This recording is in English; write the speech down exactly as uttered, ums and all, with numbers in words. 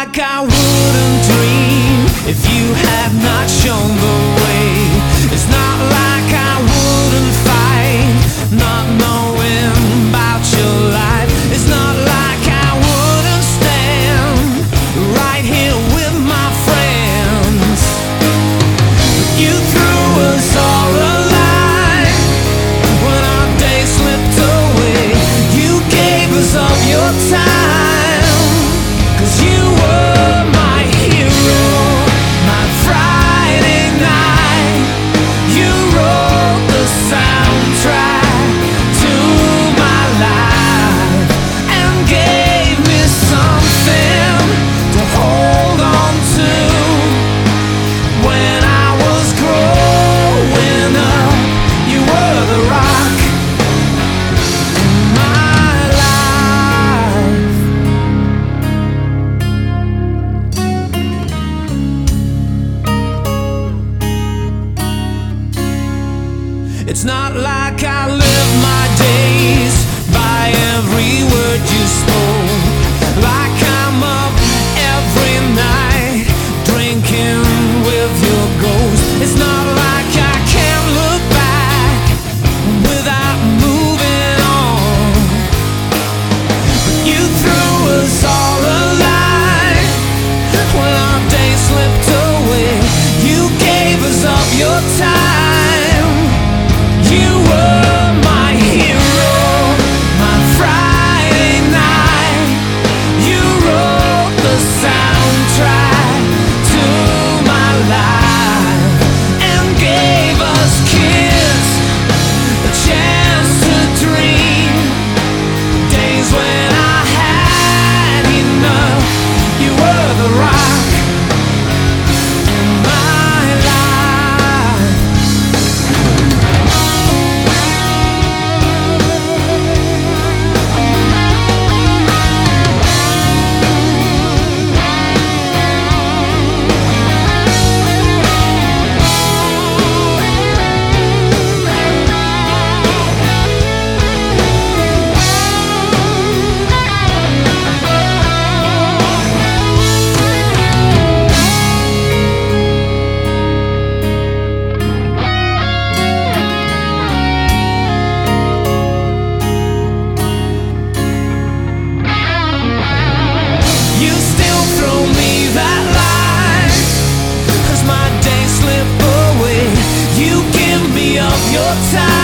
like I wouldn't dream if you had not shown the way. It's not like I wouldn't fight, not knowing about your life. It's not like I wouldn't stand right here with my friends. You threw us all a line when our day slipped away. You gave us of your time, 'cause you were my hero, my Friday night. You wrote the soundtrack to my life and gave me something to hold on to. When I was growing up, you were the rock in my life. It's not like I live my days by every word you spoke, like I'm up every night drinking with your ghost. It's not like I can't look back without moving on. But you threw us all a line when our day slipped away. You gave us of your time. You were my hero, my Friday night. You wrote the soundtrack to my life and gave us kids a chance to dream. Days when I had enough, you were the rock in my life. You still throw me that line, 'cause my days slip away. You give me of your time.